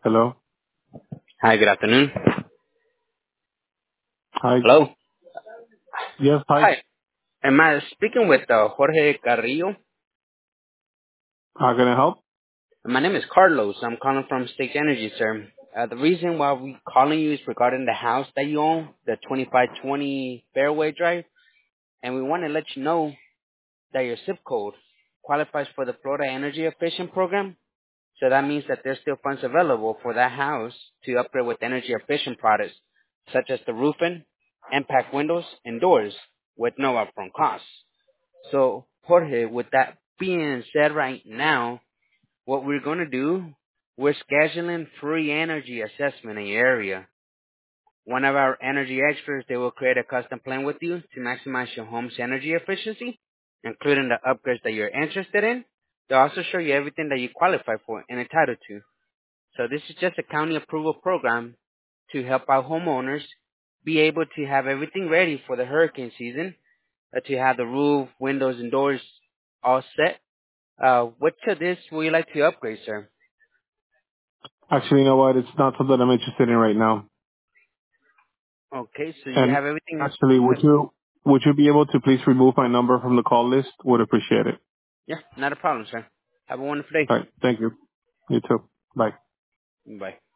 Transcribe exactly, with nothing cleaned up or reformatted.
Hello. Hi, good afternoon. Hi. Hello. Yes, hi. Hi. Am I speaking with uh, Jorge Carrillo? How can I help? My name is Carlos. I'm calling from State Energy, sir. Uh, the reason why we calling you is regarding the house that you own, the twenty-five twenty Fairway Drive, and we want to let you know that your zip code qualifies for the Florida Energy Efficient Program. So that means that there's still funds available for that house to upgrade with energy efficient products, such as the roofing, impact windows, and doors with no upfront costs. So, Jorge, with that being said right now, what we're going to do, we're scheduling free energy assessment in your area. One of our energy experts, they will create a custom plan with you to maximize your home's energy efficiency, including the upgrades that you're interested in. They'll also show you everything that you qualify for and entitled to. So this is just a county approval program to help out homeowners be able to have everything ready for the hurricane season, uh, to have the roof, windows, and doors all set. Uh, what to this would you like to upgrade, sir? Actually, you know what? It's not something I'm interested in right now. Okay, so you And have everything. actually, would you would you be able to please remove my number from the call list? Would appreciate it. Yeah, not a problem, sir. Have a wonderful day. All right. Thank you. You too. Bye. Bye.